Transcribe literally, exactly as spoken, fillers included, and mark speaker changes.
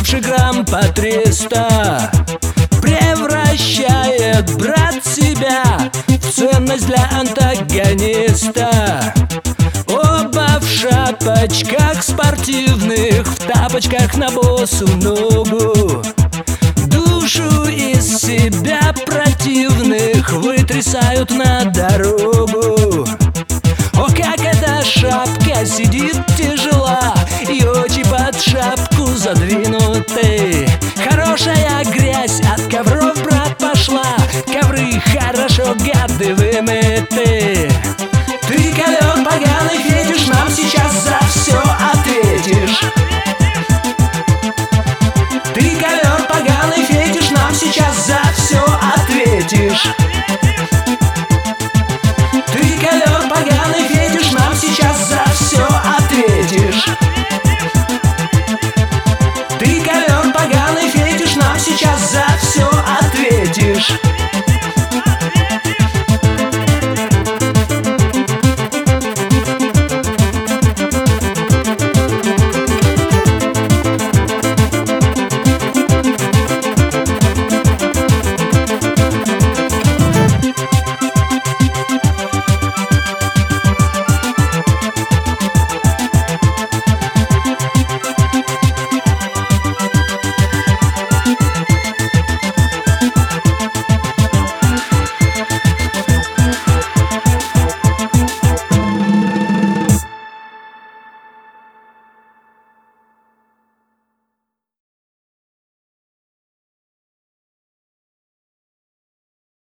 Speaker 1: получивший грамм по триста, превращает брат себя в ценность для антагониста. Оба в шапочках спортивных, в тапочках на босу ногу. Душу из себя противных вытрясают на дорогу. О, как эта шапка сидит тяжела, и очи под шапку задвинуты. Хорошая грязь от ковров, брат, пошла, ковры хорошо, гады, вымыты.